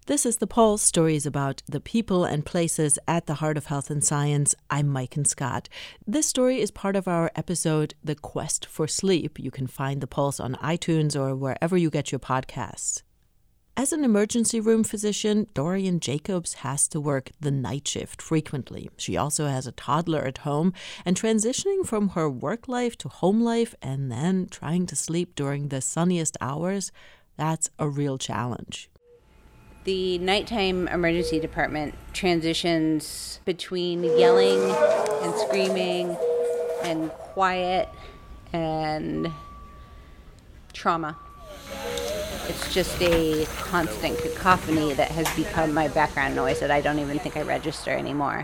This is The Pulse, stories about the people and places at the heart of health and science. I'm Maiken Scott. This story is part of our episode, The Quest for Sleep. You can find The Pulse on iTunes or wherever you get your podcasts. As an emergency room physician, Dorian Jacobs has to work the night shift frequently. She also has a toddler at home, and transitioning from her work life to home life and then trying to sleep during the sunniest hours, that's a real challenge. The nighttime emergency department transitions between yelling and screaming and quiet and trauma. It's just a constant cacophony that has become my background noise that I don't even think I register anymore.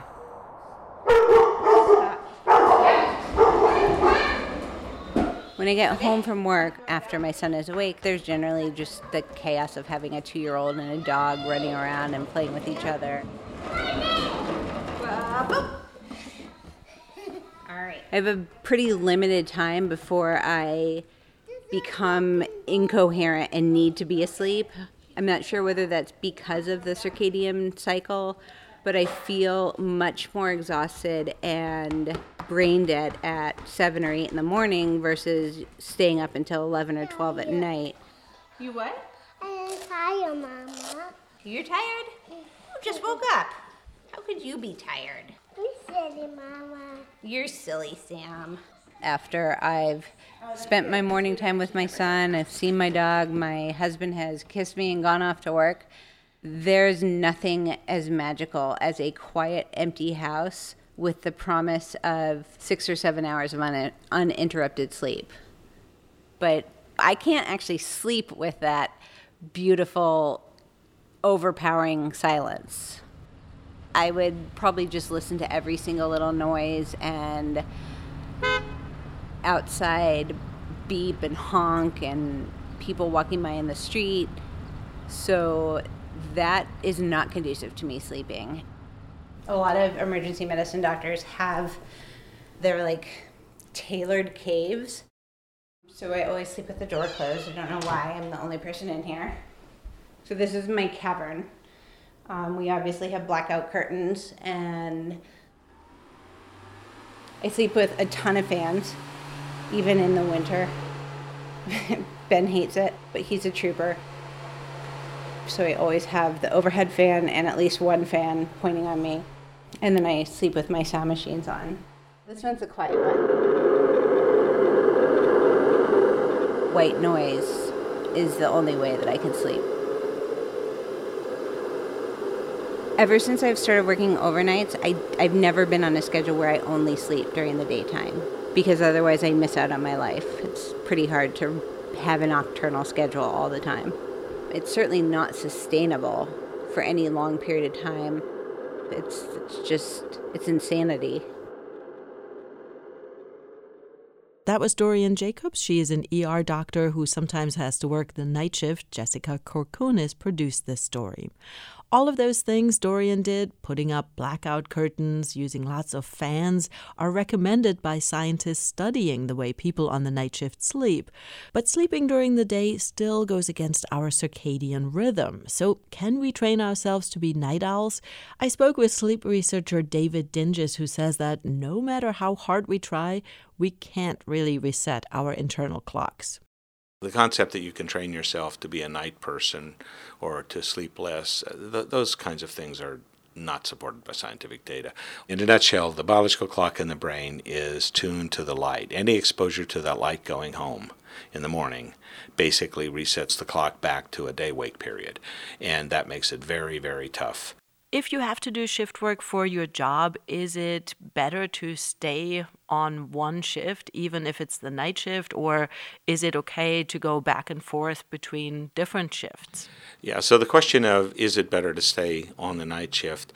When I get home from work after my son is awake, there's generally just the chaos of having a 2-year-old and a dog running around and playing with each other. All right. I have a pretty limited time before I become incoherent and need to be asleep. I'm not sure whether that's because of the circadian cycle, but I feel much more exhausted and brain dead at 7 or 8 in the morning versus staying up until 11 or 12 at night. You what? I'm tired, Mama. You're tired? You just woke up. How could you be tired? You're silly, Mama. You're silly, Sam. After I've spent my morning time with my son, I've seen my dog, my husband has kissed me and gone off to work, there's nothing as magical as a quiet, empty house with the promise of 6 or 7 hours of uninterrupted sleep. But I can't actually sleep with that beautiful, overpowering silence. I would probably just listen to every single little noise and outside beep and honk and people walking by in the street. So that is not conducive to me sleeping. A lot of emergency medicine doctors have their tailored caves. So I always sleep with the door closed. I don't know why. I'm the only person in here. So this is my cavern. We obviously have blackout curtains, and I sleep with a ton of fans, even in the winter. Ben hates it, but he's a trooper. So I always have the overhead fan and at least one fan pointing on me. And then I sleep with my sound machines on. This one's a quiet one. White noise is the only way that I can sleep. Ever since I've started working overnights, I've never been on a schedule where I only sleep during the daytime, because otherwise I miss out on my life. It's pretty hard to have a nocturnal schedule all the time. It's certainly not sustainable for any long period of time. It's insanity. That was Dorian Jacobs. She is an ER doctor who sometimes has to work the night shift. Jessica Korkunis produced this story. All of those things Dorian did, putting up blackout curtains, using lots of fans, are recommended by scientists studying the way people on the night shift sleep. But sleeping during the day still goes against our circadian rhythm. So can we train ourselves to be night owls? I spoke with sleep researcher David Dinges, who says that no matter how hard we try, we can't really reset our internal clocks. The concept that you can train yourself to be a night person or to sleep less, those kinds of things are not supported by scientific data. In a nutshell, the biological clock in the brain is tuned to the light. Any exposure to that light going home in the morning basically resets the clock back to a day-wake period, and that makes it very, very tough. If you have to do shift work for your job, is it better to stay on one shift, even if it's the night shift, or is it okay to go back and forth between different shifts? Yeah, so the question of is it better to stay on the night shift,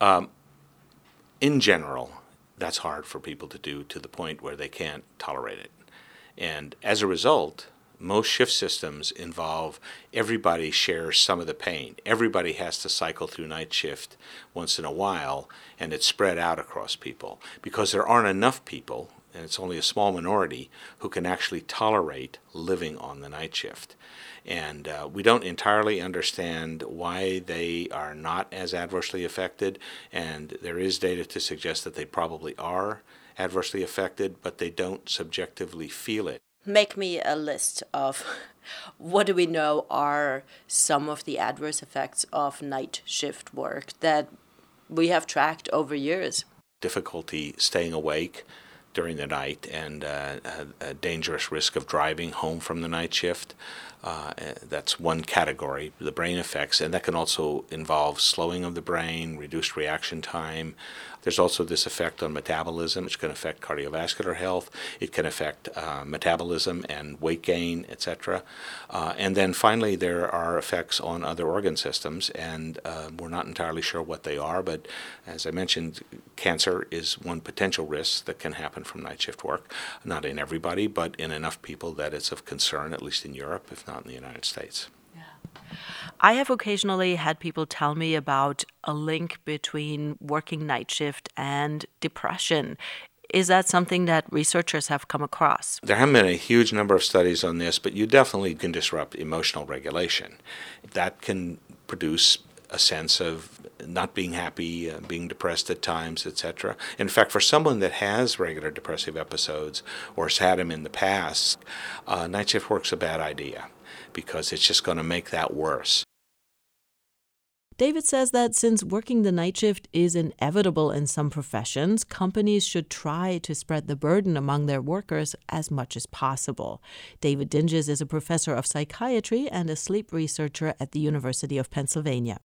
in general, that's hard for people to do to the point where they can't tolerate it. And as a result, most shift systems involve everybody shares some of the pain. Everybody has to cycle through night shift once in a while, and it's spread out across people. Because there aren't enough people, and it's only a small minority who can actually tolerate living on the night shift. And we don't entirely understand why they are not as adversely affected, and there is data to suggest that they probably are adversely affected, but they don't subjectively feel it. Make me a list of what do we know are some of the adverse effects of night shift work that we have tracked over years. Difficulty staying awake during the night, and a dangerous risk of driving home from the night shift. That's one category, the brain effects, and that can also involve slowing of the brain, reduced reaction time. There's also this effect on metabolism, which can affect cardiovascular health. It can affect metabolism and weight gain, etc. And then finally, there are effects on other organ systems, and we're not entirely sure what they are, but as I mentioned, cancer is one potential risk that can happen from night shift work. Not in everybody, but in enough people that it's of concern, at least in Europe, if not in the United States. I have occasionally had people tell me about a link between working night shift and depression. Is that something that researchers have come across? There haven't been a huge number of studies on this, but you definitely can disrupt emotional regulation. That can produce a sense of not being happy, being depressed at times, etc. In fact, for someone that has regular depressive episodes or has had them in the past, night shift work's a bad idea because it's just going to make that worse. David says that since working the night shift is inevitable in some professions, companies should try to spread the burden among their workers as much as possible. David Dinges is a professor of psychiatry and a sleep researcher at the University of Pennsylvania.